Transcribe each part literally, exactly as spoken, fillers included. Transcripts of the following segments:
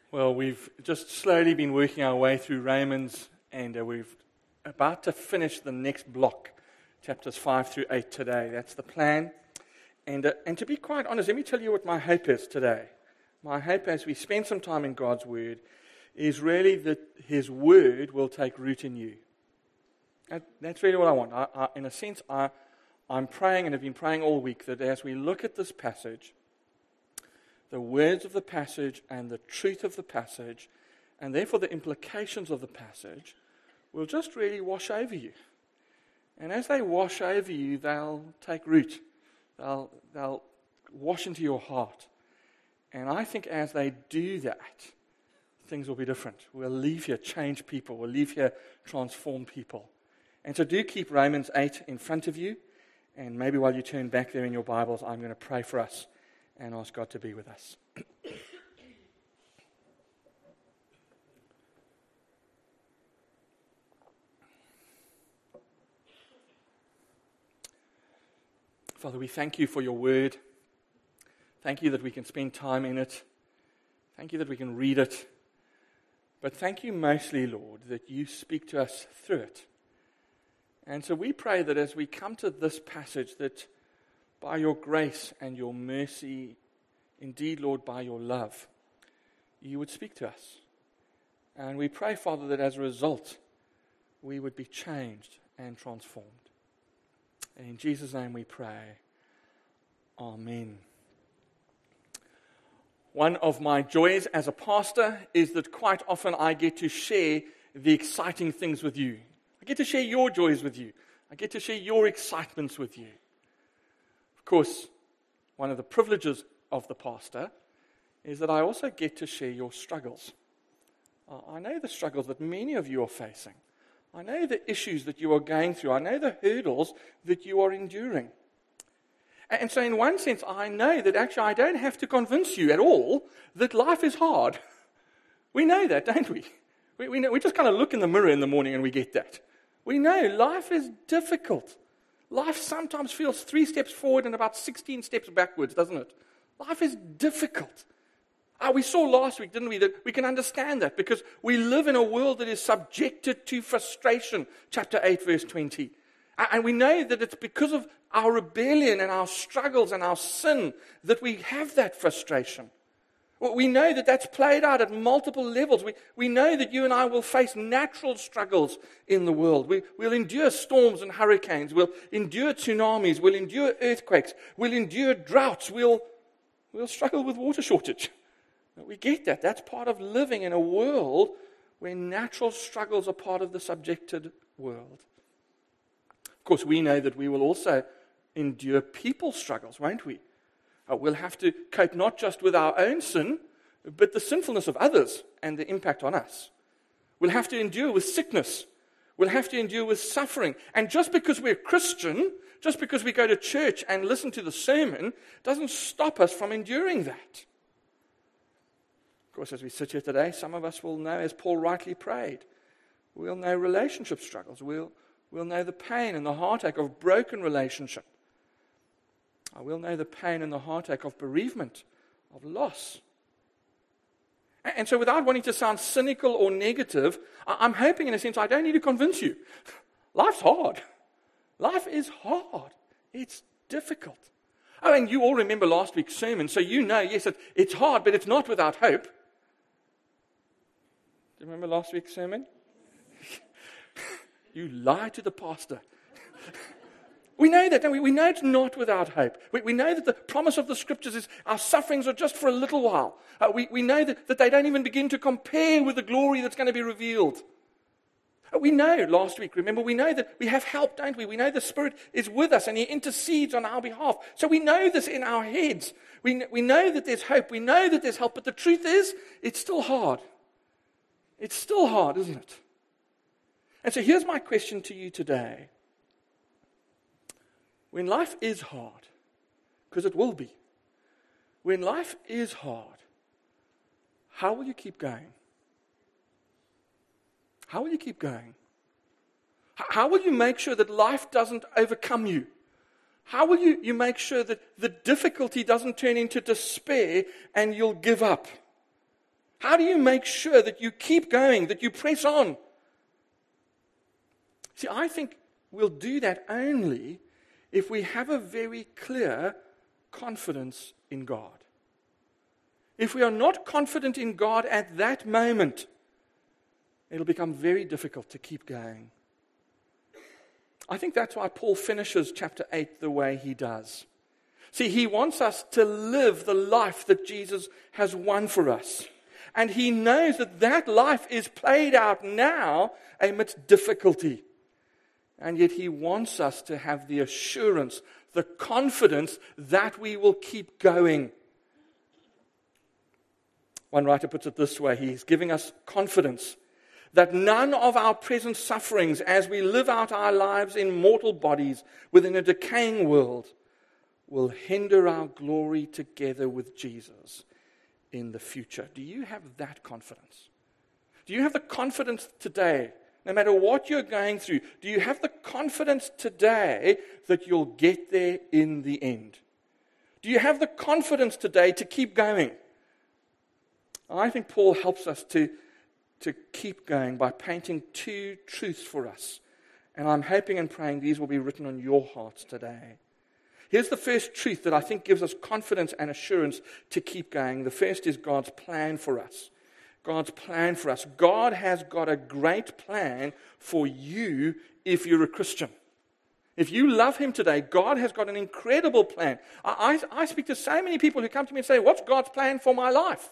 Well, we've just slowly been working our way through Romans, and uh, we're about to finish the next block, chapters five through eight today. That's the plan. And, uh, and to be quite honest, let me tell you what my hope is today. My hope as we spend some time in God's Word is really that His Word will take root in you. That, that's really what I want. I, I, in a sense, I, I'm praying and have been praying all week that as we look at this passage, the words of the passage and the truth of the passage, and therefore the implications of the passage, will just really wash over you. And as they wash over you, they'll take root. They'll, they'll wash into your heart. And I think as they do that, things will be different. We'll leave here changed people. We'll leave here transformed people. And so do keep Romans eight in front of you. And maybe while you turn back there in your Bibles, I'm going to pray for us and ask God to be with us. Father, we thank you for your word. Thank you that we can spend time in it. Thank you that we can read it. But thank you mostly, Lord, that you speak to us through it. And so we pray that as we come to this passage, that by your grace and your mercy, indeed, Lord, by your love, you would speak to us. And we pray, Father, that as a result, we would be changed and transformed. And in Jesus' name we pray. Amen. One of my joys as a pastor is that quite often I get to share the exciting things with you. I get to share your joys with you. I get to share your excitements with you. Of course, one of the privileges of the pastor is that I also get to share your struggles. Uh, I know the struggles that many of you are facing. I know the issues that you are going through. I know the hurdles that you are enduring. And, and so in one sense, I know that actually I don't have to convince you at all that life is hard. We know that, don't we? We, we, know, we just kind of look in the mirror in the morning and we get that. We know life is difficult. Life sometimes feels three steps forward and about sixteen steps backwards, doesn't it? Life is difficult. Uh, we saw last week, didn't we, that we can understand that because we live in a world that is subjected to frustration, chapter eight, verse twenty. Uh, and we know that it's because of our rebellion and our struggles and our sin that we have that frustration. Well, we know that that's played out at multiple levels. We, we know that you and I will face natural struggles in the world. We, we'll endure storms and hurricanes. We'll endure tsunamis. We'll endure earthquakes. We'll endure droughts. We'll, we'll struggle with water shortage. We get that. That's part of living in a world where natural struggles are part of the subjected world. Of course, we know that we will also endure people struggles, won't we? Uh, we'll have to cope not just with our own sin, but the sinfulness of others and the impact on us. We'll have to endure with sickness. We'll have to endure with suffering. And just because we're Christian, just because we go to church and listen to the sermon, doesn't stop us from enduring that. Of course, as we sit here today, some of us will know, as Paul rightly prayed, we'll know relationship struggles. We'll, we'll know the pain and the heartache of broken relationship. I will know the pain and the heartache of bereavement, of loss. And so without wanting to sound cynical or negative, I'm hoping in a sense I don't need to convince you. Life's hard. Life is hard. It's difficult. Oh, and you all remember last week's sermon, so you know, yes, it, it's hard, but it's not without hope. Do you remember last week's sermon? You lie to the pastor. We know that, don't we? We know it's not without hope. We, we know that the promise of the Scriptures is our sufferings are just for a little while. Uh, we, we know that, that they don't even begin to compare with the glory that's going to be revealed. Uh, we know, last week, remember, we know that we have help, don't we? We know the Spirit is with us and He intercedes on our behalf. So we know this in our heads. We, we know that there's hope. We know that there's help. But the truth is, it's still hard. It's still hard, isn't it? And so here's my question to you today. When life is hard, because it will be, when life is hard, how will you keep going? How will you keep going? How will you make sure that life doesn't overcome you? How will you, you make sure that the difficulty doesn't turn into despair and you'll give up? How do you make sure that you keep going, that you press on? See, I think we'll do that only if we have a very clear confidence in God. If we are not confident in God at that moment, it'll become very difficult to keep going. I think that's why Paul finishes chapter eight the way he does. See, he wants us to live the life that Jesus has won for us. And he knows that that life is played out now amidst difficulty. And yet he wants us to have the assurance, the confidence that we will keep going. One writer puts it this way. He's giving us confidence that none of our present sufferings as we live out our lives in mortal bodies within a decaying world will hinder our glory together with Jesus in the future. Do you have that confidence? Do you have the confidence today, no matter what you're going through, do you have the confidence today that you'll get there in the end? Do you have the confidence today to keep going? I think Paul helps us to, to keep going by painting two truths for us. And I'm hoping and praying these will be written on your hearts today. Here's the first truth that I think gives us confidence and assurance to keep going. The first is God's plan for us. God's plan for us. God has got a great plan for you if you're a Christian. If you love Him today, God has got an incredible plan. I, I, I speak to so many people who come to me and say, what's God's plan for my life?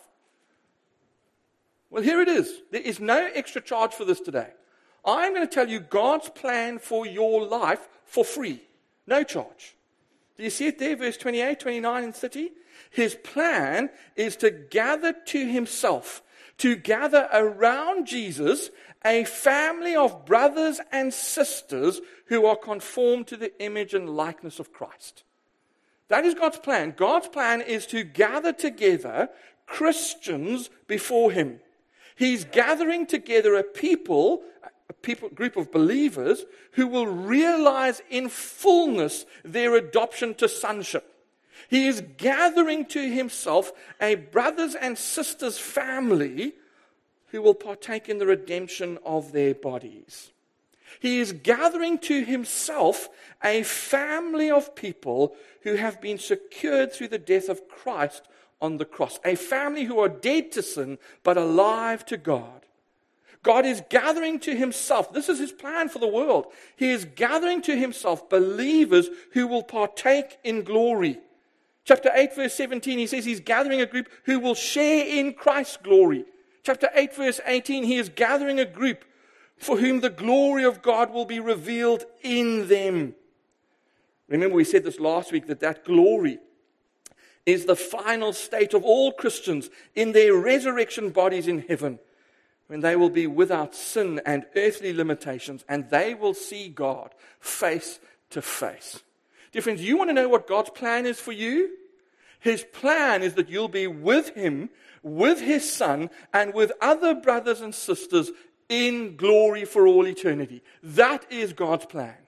Well, here it is. There is no extra charge for this today. I'm going to tell you God's plan for your life for free. No charge. Do you see it there? Verse twenty-eight, twenty-nine, and thirty. His plan is to gather to Himself, to gather around Jesus, a family of brothers and sisters who are conformed to the image and likeness of Christ. That is God's plan. God's plan is to gather together Christians before Him. He's gathering together a people, a people, group of believers who will realize in fullness their adoption to sonship. He is gathering to Himself a brothers and sisters family who will partake in the redemption of their bodies. He is gathering to Himself a family of people who have been secured through the death of Christ on the cross. A family who are dead to sin, but alive to God. God is gathering to Himself. This is His plan for the world. He is gathering to Himself believers who will partake in glory. Chapter eight, verse seventeen, He says He's gathering a group who will share in Christ's glory. Chapter eight, verse eighteen, He is gathering a group for whom the glory of God will be revealed in them. Remember, we said this last week, that that glory is the final state of all Christians in their resurrection bodies in heaven, when they will be without sin and earthly limitations, and they will see God face to face. Dear friends, you want to know what God's plan is for you? His plan is that you'll be with Him, with His Son, and with other brothers and sisters in glory for all eternity. That is God's plan.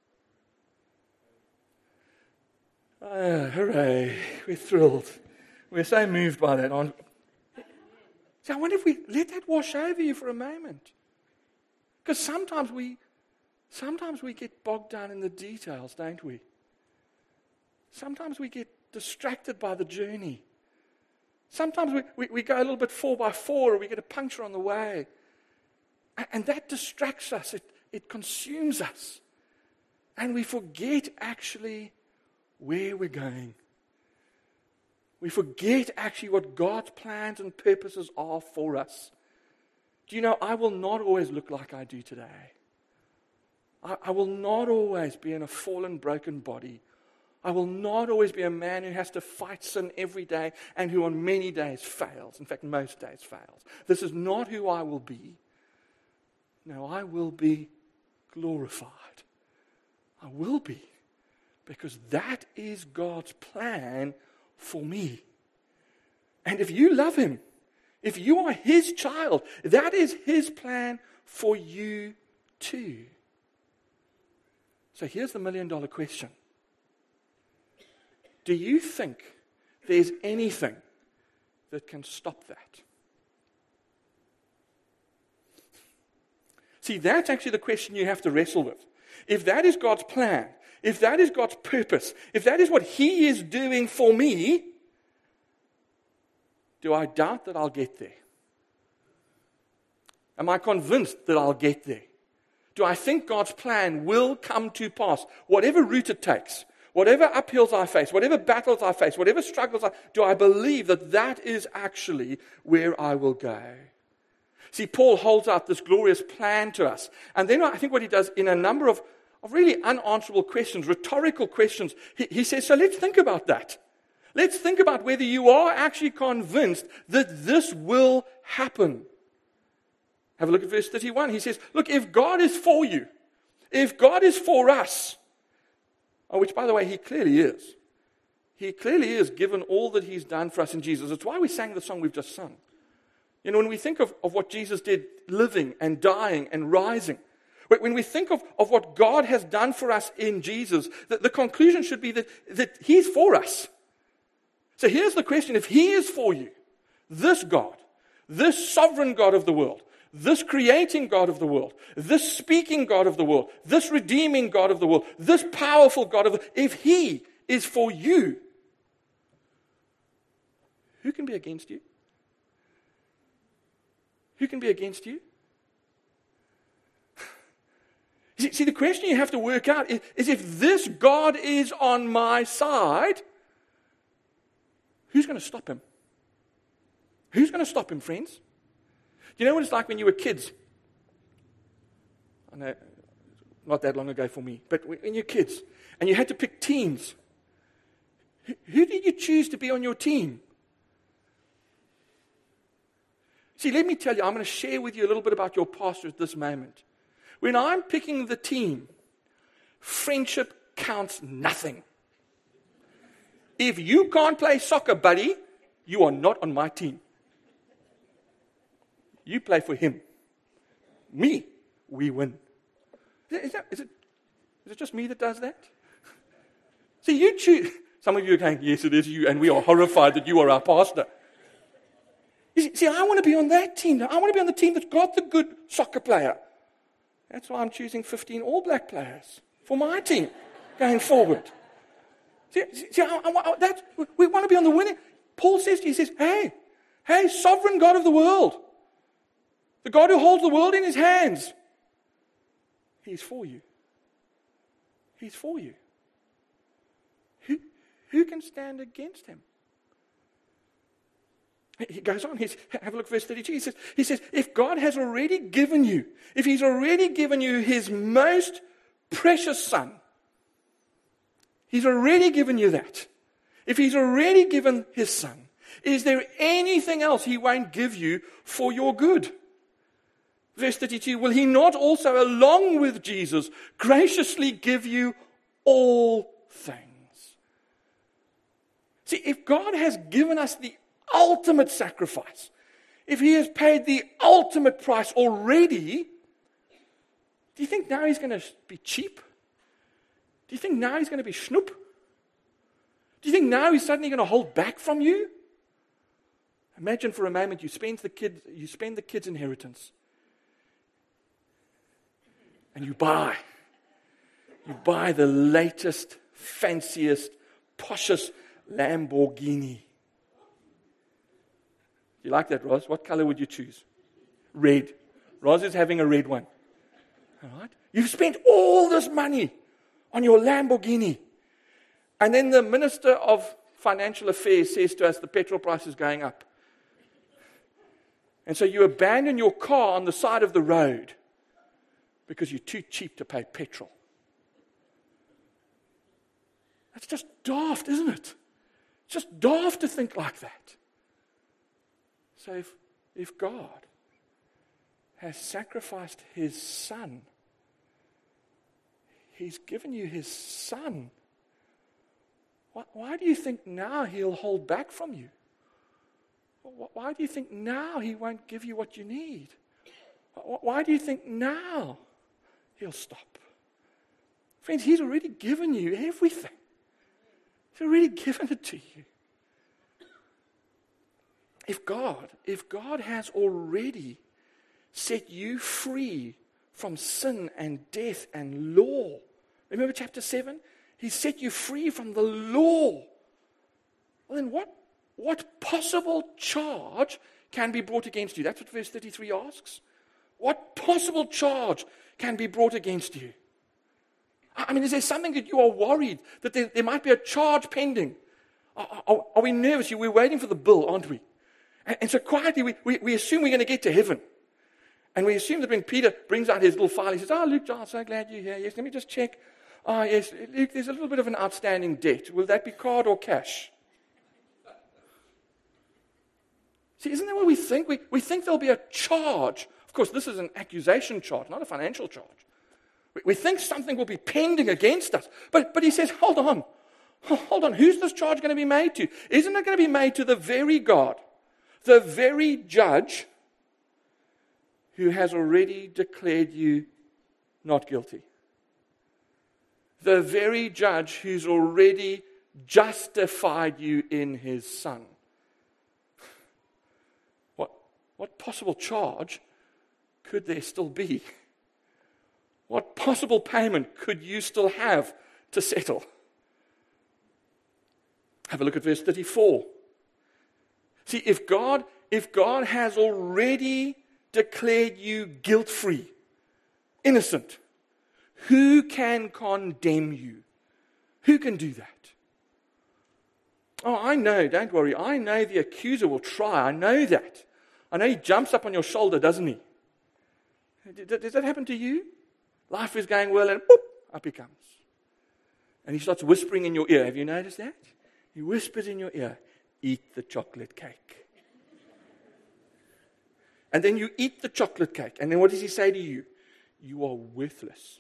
Oh, hooray, we're thrilled. We're so moved by that. So I wonder if we let that wash over you for a moment. Because sometimes we, sometimes we get bogged down in the details, don't we? Sometimes we get distracted by the journey. Sometimes we, we, we go a little bit four by four, or we get a puncture on the way. And, and that distracts us. It, it consumes us. And we forget actually where we're going. We forget actually what God's plans and purposes are for us. Do you know, I will not always look like I do today. I, I will not always be in a fallen, broken body. I will not always be a man who has to fight sin every day and who on many days fails. In fact, most days fails. This is not who I will be. No, I will be glorified. I will be. Because that is God's plan for me. And if you love Him, if you are His child, that is His plan for you too. So here's the million dollar question. Do you think there's anything that can stop that? See, that's actually the question you have to wrestle with. If that is God's plan, if that is God's purpose, if that is what He is doing for me, do I doubt that I'll get there? Am I convinced that I'll get there? Do I think God's plan will come to pass? Whatever route it takes, whatever uphills I face, whatever battles I face, whatever struggles I, do I believe that that is actually where I will go? See, Paul holds out this glorious plan to us. And then I think what he does in a number of, of really unanswerable questions, rhetorical questions, he, he says, so let's think about that. Let's think about whether you are actually convinced that this will happen. Have a look at verse thirty-one. He says, look, if God is for you, if God is for us, oh, which, by the way, He clearly is. He clearly is, given all that He's done for us in Jesus. It's why we sang the song we've just sung. You know, when we think of, of what Jesus did, living and dying and rising, when we think of, of what God has done for us in Jesus, the, the conclusion should be that, that He's for us. So here's the question. If He is for you, this God, this sovereign God of the world, this creating God of the world, this speaking God of the world, this redeeming God of the world, this powerful God of the world, if He is for you, who can be against you? Who can be against you? See, see, the question you have to work out is, is if this God is on my side, who's going to stop Him? Who's going to stop Him, friends? Do you know what it's like when you were kids? I know, not that long ago for me, but when you're kids and you had to pick teams, who, who did you choose to be on your team? See, let me tell you, I'm going to share with you a little bit about your pastor at this moment. When I'm picking the team, friendship counts nothing. If you can't play soccer, buddy, you are not on my team. You play for him. Me, we win. Is, that, is, it, is it just me that does that? See, you choose. Some of you are going, yes, it is you, and we are horrified that you are our pastor. You see, see, I want to be on that team. I want to be on the team that's got the good soccer player. That's why I'm choosing fifteen All Black players for my team going forward. See, see I, I, I, that's, we want to be on the winning. Paul says, he says, hey, hey, sovereign God of the world. The God who holds the world in His hands. He's for you. He's for you. Who, who can stand against Him? He goes on, he's, have a look at verse thirty-two. He says, he says, if God has already given you, if He's already given you His most precious Son, He's already given you that. If He's already given His Son, is there anything else He won't give you for your good? Verse thirty-two, will He not also, along with Jesus, graciously give you all things? See, if God has given us the ultimate sacrifice, if He has paid the ultimate price already, do you think now He's going to be cheap? Do you think now He's going to be snoop? Do you think now He's suddenly going to hold back from you? Imagine for a moment you spend the kid, you spend the kid's inheritance. And you buy, you buy the latest, fanciest, poshest Lamborghini. You like that, Roz? What color would you choose? Red. Roz is having a red one. All right? You've spent all this money on your Lamborghini. And then the Minister of Financial Affairs says to us the petrol price is going up. And so you abandon your car on the side of the road because you're too cheap to pay petrol. That's just daft, isn't it? It's just daft to think like that. So if, if God has sacrificed His Son, He's given you His Son, why, why do you think now He'll hold back from you? Why do you think now He won't give you what you need? Why do you think now He'll stop? Friends, He's already given you everything. He's already given it to you. If God, if God has already set you free from sin and death and law. Remember chapter seven? He set you free from the law. Well, then what, what possible charge can be brought against you? That's what verse thirty-three asks. What possible charge can be brought against you? I mean, is there something that you are worried that there, there might be a charge pending? Are, are, are we nervous? We're waiting for the bill, aren't we? And, and so quietly we, we, we assume we're going to get to heaven. And we assume that when Peter brings out his little file, he says, oh, Luke, John, so glad you're here. Yes, let me just check. Oh, yes, Luke, there's a little bit of an outstanding debt. Will that be card or cash? See, isn't that what we think? We, we think there'll be a charge. Of course, this is an accusation charge, not a financial charge. We, we think something will be pending against us. But, but he says, hold on. Hold on. Who's this charge going to be made to? Isn't it going to be made to the very God, the very judge who has already declared you not guilty? The very judge who's already justified you in his Son. What, what possible charge could there still be? What possible payment could you still have to settle? Have a look at verse thirty-four. See, if God, if God has already declared you guilt-free, innocent, who can condemn you? Who can do that? Oh, I know, don't worry. I know the accuser will try. I know that. I know he jumps up on your shoulder, doesn't he? Does that happen to you? Life is going well and boop, up he comes. And he starts whispering in your ear. Have you noticed that? He whispers in your ear, eat the chocolate cake. And then you eat the chocolate cake. And then what does he say to you? You are worthless.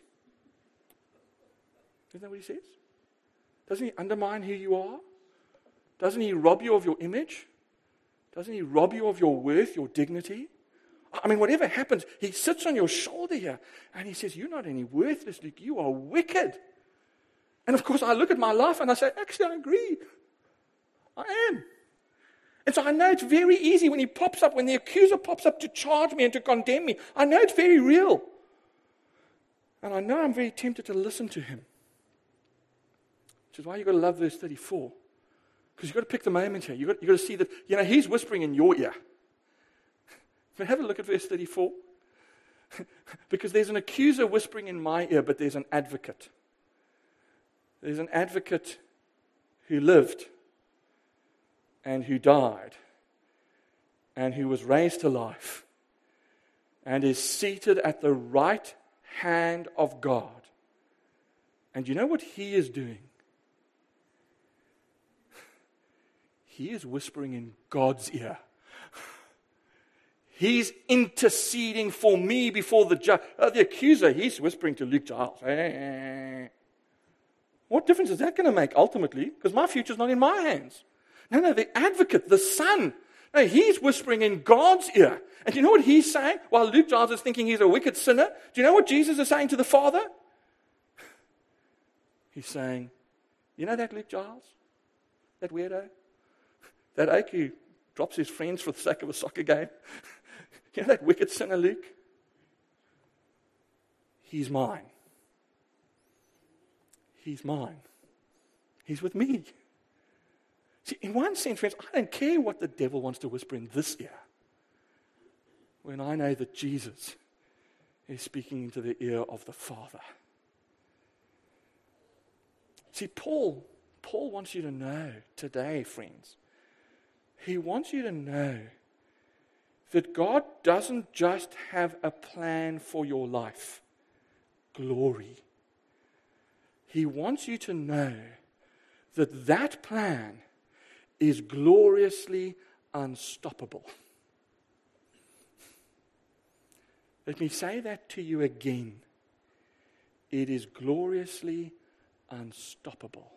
Isn't that what he says? Doesn't he undermine who you are? Doesn't he rob you of your image? Doesn't he rob you of your worth, your dignity? I mean, whatever happens, he sits on your shoulder here and he says, you're not only worthless, Luke, you are wicked. And of course, I look at my life and I say, actually, I agree. I am. And so I know it's very easy when he pops up, when the accuser pops up to charge me and to condemn me. I know it's very real. And I know I'm very tempted to listen to him. Which is why you've got to love verse thirty-four. Because you've got to pick the moment here. You've got, you've got to see that, you know, he's whispering in your ear. But have a look at verse thirty-four. Because there's an accuser whispering in my ear, but there's an advocate. There's an advocate who lived and who died and who was raised to life and is seated at the right hand of God. And you know what he is doing? He is whispering in God's ear. He's interceding for me before the judge. Uh, the accuser, he's whispering to Luke Giles. Hey. What difference is that going to make ultimately? Because my future's not in my hands. No, no, the advocate, the Son. No, he's whispering in God's ear. And do you know what he's saying? While Luke Giles is thinking he's a wicked sinner, do you know what Jesus is saying to the Father? He's saying, you know that Luke Giles? That weirdo? That oak who drops his friends for the sake of a soccer game? You know that wicked sinner, Luke? He's mine. He's mine. He's with me. See, in one sense, friends, I don't care what the devil wants to whisper in this ear when I know that Jesus is speaking into the ear of the Father. See, Paul, Paul wants you to know today, friends, he wants you to know that God doesn't just have a plan for your life, glory. He wants you to know that that plan is gloriously unstoppable. Let me say that to you again. It is gloriously unstoppable.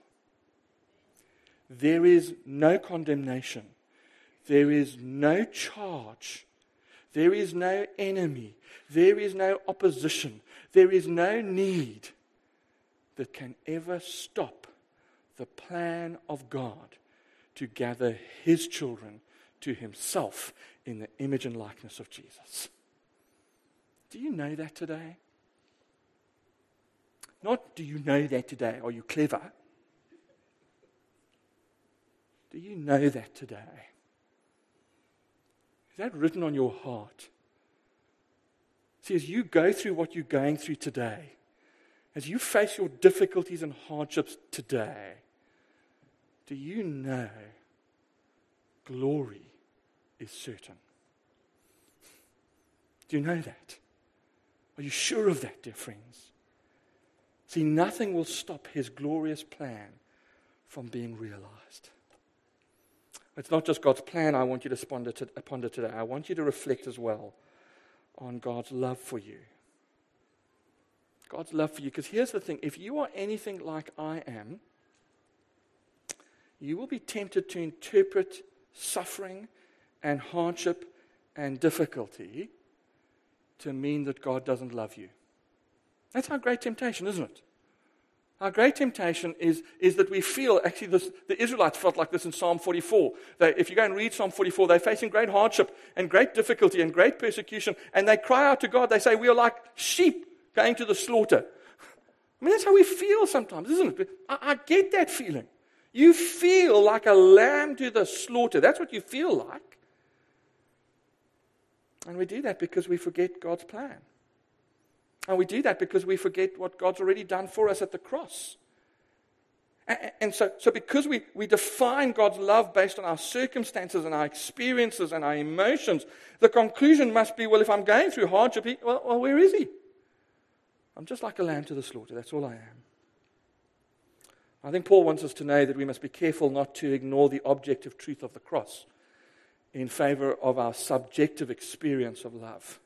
There is no condemnation. There is no charge. There is no enemy. There is no opposition. There is no need that can ever stop the plan of God to gather his children to himself in the image and likeness of Jesus. Do you know that today? Not, do you know that today? Are you clever? Do you know that today? Is that written on your heart? See, as you go through what you're going through today, as you face your difficulties and hardships today, do you know glory is certain? Do you know that? Are you sure of that, dear friends? See, nothing will stop his glorious plan from being realized. It's not just God's plan I want you to ponder today. I want you to reflect as well on God's love for you. God's love for you. Because here's the thing. If you are anything like I am, you will be tempted to interpret suffering and hardship and difficulty to mean that God doesn't love you. That's our great temptation, isn't it? Our great temptation is, is that we feel, actually this, the Israelites felt like this in Psalm forty-four. They, if you go and read Psalm forty-four, they're facing great hardship and great difficulty and great persecution, and they cry out to God. They say, we are like sheep going to the slaughter. I mean, that's how we feel sometimes, isn't it? I, I get that feeling. You feel like a lamb to the slaughter. That's what you feel like. And we do that because we forget God's plan. And we do that because we forget what God's already done for us at the cross. And, and so, so because we, we define God's love based on our circumstances and our experiences and our emotions, the conclusion must be, well, if I'm going through hardship, he, well, well, where is he? I'm just like a lamb to the slaughter. That's all I am. I think Paul wants us to know that we must be careful not to ignore the objective truth of the cross in favor of our subjective experience of love.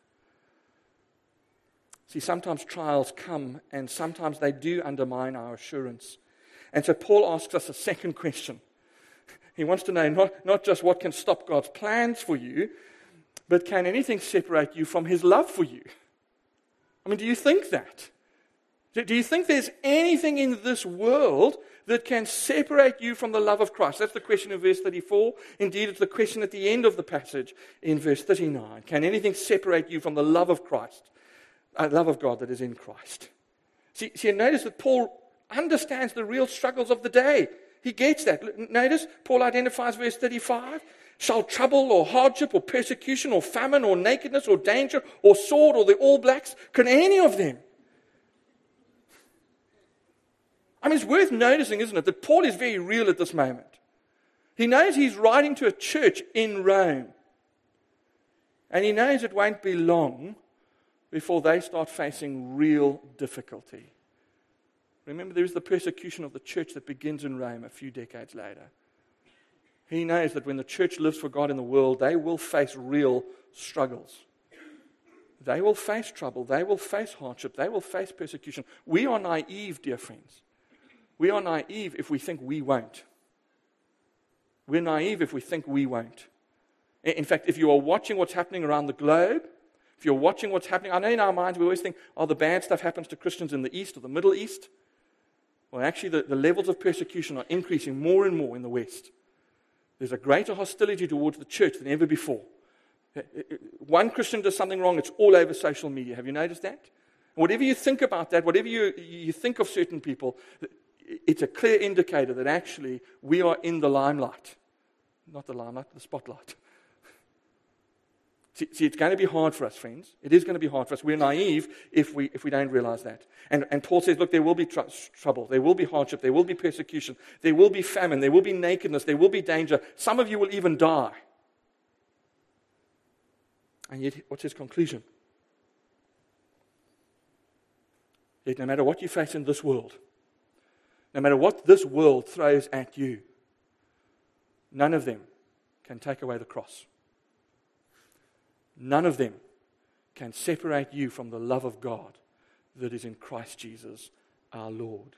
See, sometimes trials come, and sometimes they do undermine our assurance. And so Paul asks us a second question. He wants to know not, not just what can stop God's plans for you, but can anything separate you from his love for you? I mean, do you think that? Do you think there's anything in this world that can separate you from the love of Christ? That's the question in verse thirty-four. Indeed, it's the question at the end of the passage in verse thirty-nine. Can anything separate you from the love of Christ? A love of God that is in Christ. See, see, notice that Paul understands the real struggles of the day. He gets that. Notice, Paul identifies verse thirty-five. Shall trouble or hardship or persecution or famine or nakedness or danger or sword or the All Blacks, can any of them? I mean, it's worth noticing, isn't it, that Paul is very real at this moment. He knows he's writing to a church in Rome. And he knows it won't be long before they start facing real difficulty. Remember, there is the persecution of the church that begins in Rome a few decades later. He knows that when the church lives for God in the world, they will face real struggles. They will face trouble. They will face hardship. They will face persecution. We are naive, dear friends. We are naive if we think we won't. We're naive if we think we won't. In fact, if you are watching what's happening around the globe, if you're watching what's happening, I know in our minds we always think, oh, the bad stuff happens to Christians in the East or the Middle East. Well, actually, the, the levels of persecution are increasing more and more in the West. There's a greater hostility towards the church than ever before. One Christian does something wrong, it's all over social media. Have you noticed that? Whatever you think about that, whatever you, you think of certain people, it's a clear indicator that actually we are in the limelight. Not the limelight, the spotlight. See, see, it's going to be hard for us, friends. It is going to be hard for us. We're naive if we if we don't realize that. And, and Paul says, look, there will be tr- trouble. There will be hardship. There will be persecution. There will be famine. There will be nakedness. There will be danger. Some of you will even die. And yet, what's his conclusion? Yet no matter what you face in this world, no matter what this world throws at you, none of them can take away the cross. None of them can separate you from the love of God that is in Christ Jesus our Lord.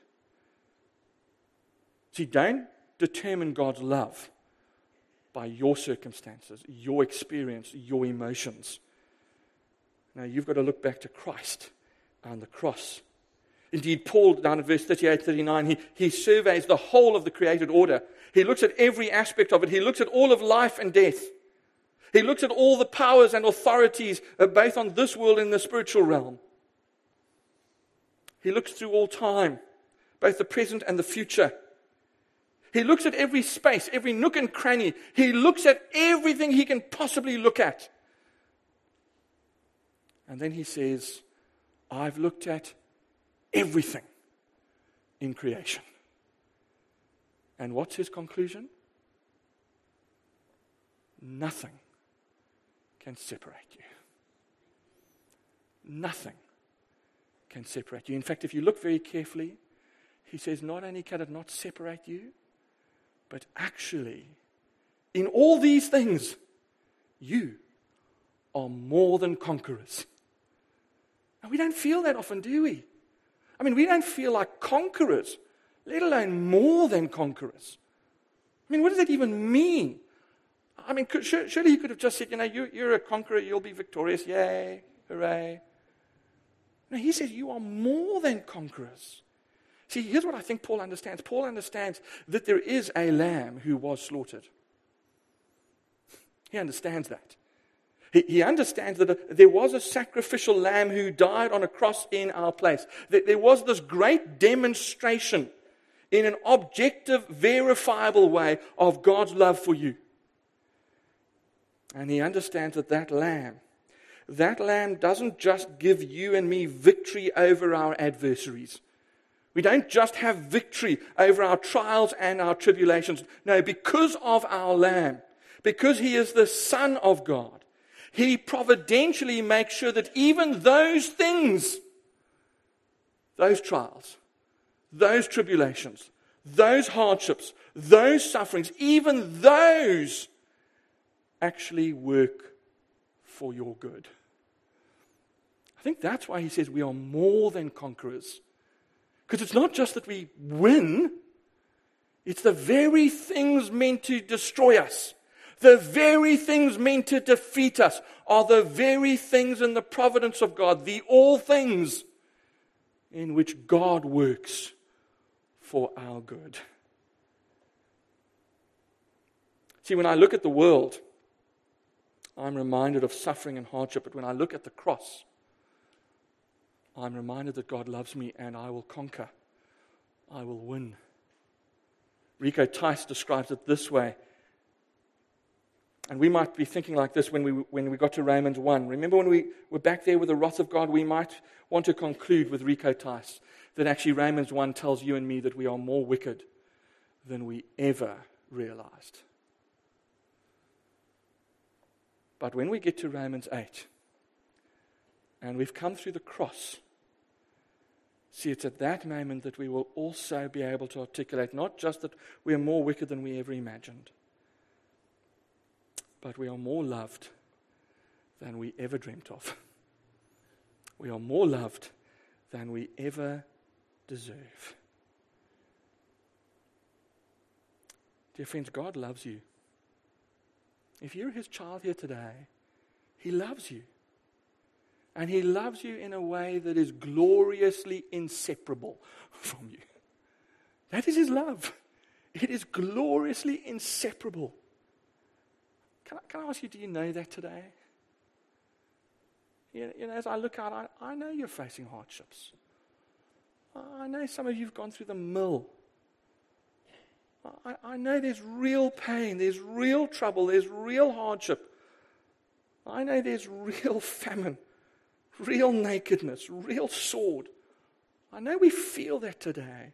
See, don't determine God's love by your circumstances, your experience, your emotions. Now, you've got to look back to Christ and the cross. Indeed, Paul, down in verse thirty-eight, thirty-nine, he, he surveys the whole of the created order. He looks at every aspect of it. He looks at all of life and death. He looks at all the powers and authorities, uh, both on this world and the spiritual realm. He looks through all time, both the present and the future. He looks at every space, every nook and cranny. He looks at everything he can possibly look at. And then he says, I've looked at everything in creation. And what's his conclusion? Nothing can separate you. Nothing can separate you. In fact, if you look very carefully, he says not only can it not separate you, but actually, in all these things, you are more than conquerors. And we don't feel that often, do we? I mean, we don't feel like conquerors, let alone more than conquerors. I mean, what does that even mean? I mean, could, surely he could have just said, you know, you, you're a conqueror, you'll be victorious, yay, hooray. No, he says you are more than conquerors. See, here's what I think Paul understands. Paul understands that there is a lamb who was slaughtered. He understands that. He, he understands that a, there was a sacrificial lamb who died on a cross in our place. That there was this great demonstration in an objective, verifiable way of God's love for you. And he understands that that lamb, that lamb doesn't just give you and me victory over our adversaries. We don't just have victory over our trials and our tribulations. No, because of our lamb, because he is the Son of God, he providentially makes sure that even those things, those trials, those tribulations, those hardships, those sufferings, even those actually work for your good. I think that's why he says we are more than conquerors. Because it's not just that we win, it's the very things meant to destroy us, the very things meant to defeat us, are the very things in the providence of God, the all things in which God works for our good. See, when I look at the world, I'm reminded of suffering and hardship, but when I look at the cross, I'm reminded that God loves me and I will conquer. I will win. Rico Tice describes it this way. And we might be thinking like this when we when we got to Romans one. Remember when we were back there with the wrath of God, we might want to conclude with Rico Tice that actually Romans one tells you and me that we are more wicked than we ever realized. But when we get to Romans eight, and we've come through the cross, see, it's at that moment that we will also be able to articulate not just that we are more wicked than we ever imagined, but we are more loved than we ever dreamt of. We are more loved than we ever deserve. Dear friends, God loves you. If you're his child here today, he loves you. And he loves you in a way that is gloriously inseparable from you. That is his love. It is gloriously inseparable. Can I, can I ask you, do you know that today? You know, you know, as I look out, I, I know you're facing hardships. I know some of you have gone through the mill. I, I know there's real pain, there's real trouble, there's real hardship. I know there's real famine, real nakedness, real sword. I know we feel that today.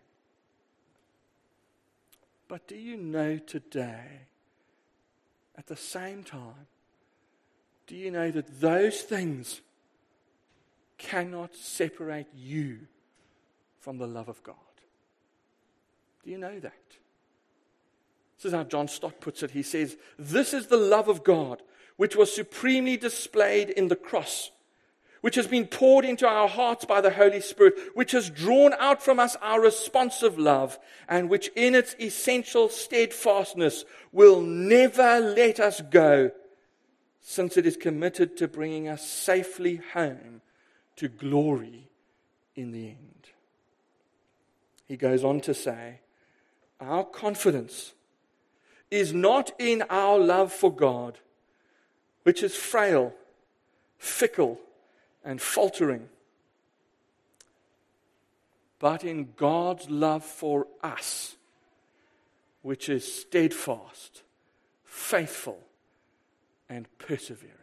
But do you know today, at the same time, do you know that those things cannot separate you from the love of God? Do you know that? This is how John Stott puts it. He says, "This is the love of God, which was supremely displayed in the cross, which has been poured into our hearts by the Holy Spirit, which has drawn out from us our responsive love, and which in its essential steadfastness will never let us go, since it is committed to bringing us safely home to glory in the end." He goes on to say, our confidence is not in our love for God, which is frail, fickle, and faltering. but in God's love for us, which is steadfast, faithful, and persevering.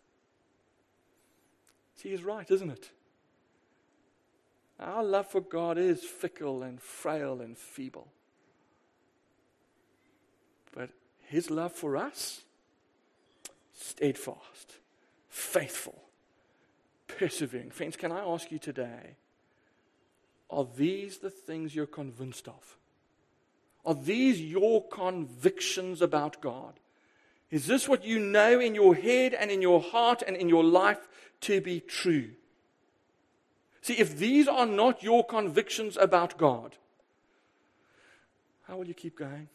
See, he's right, isn't it? Our love for God is fickle and frail and feeble. But his love for us, steadfast, faithful, persevering. Friends, can I ask you today, are these the things you're convinced of? Are these your convictions about God? Is this what you know in your head and in your heart and in your life to be true? See, if these are not your convictions about God, how will you keep going?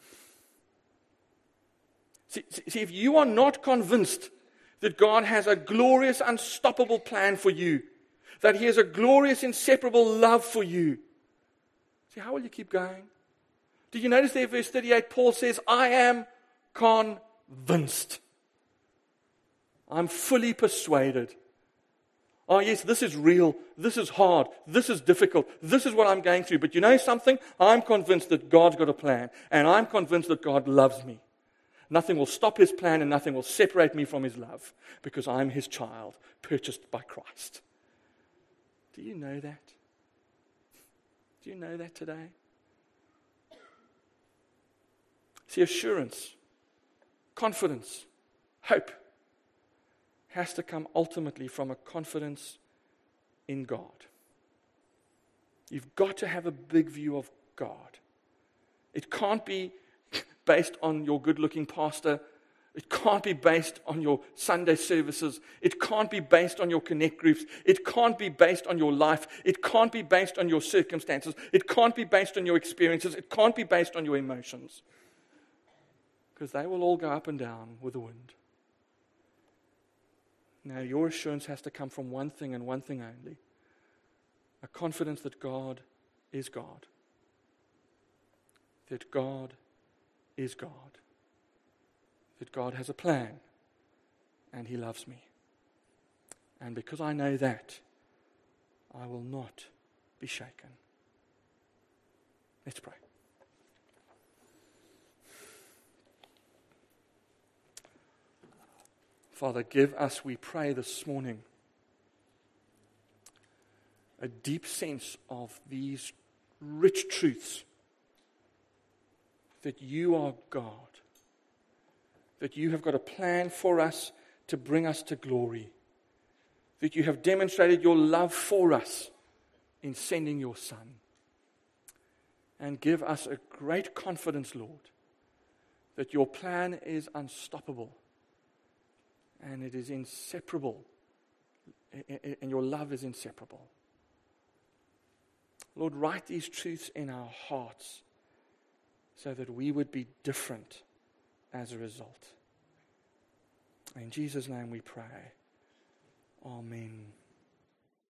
See, see, if you are not convinced that God has a glorious, unstoppable plan for you, that he has a glorious, inseparable love for you, see, how will you keep going? Did you notice there, verse thirty-eight, Paul says, I am convinced. I'm fully persuaded. Oh yes, this is real, this is hard, this is difficult, this is what I'm going through. But you know something? I'm convinced that God's got a plan, and I'm convinced that God loves me. Nothing will stop his plan, and nothing will separate me from his love, because I'm his child, purchased by Christ. Do you know that? Do you know that today? See, assurance, confidence, hope has to come ultimately from a confidence in God. You've got to have a big view of God. It can't be based on your good-looking pastor. It can't be based on your Sunday services. It can't be based on your connect groups. It can't be based on your life. It can't be based on your circumstances. It can't be based on your experiences. It can't be based on your emotions. Because they will all go up and down with the wind. Now, your assurance has to come from one thing and one thing only. A confidence that God is God. That God is God. That God has a plan and he loves me. And because I know that, I will not be shaken. Let's pray. Father, give us, we pray this morning, a deep sense of these rich truths. That you are God. That you have got a plan for us to bring us to glory. That you have demonstrated your love for us in sending your Son. And give us a great confidence, Lord, that your plan is unstoppable. And it is inseparable. And your love is inseparable. Lord, write these truths in our hearts so that we would be different as a result. In Jesus' name we pray. Amen.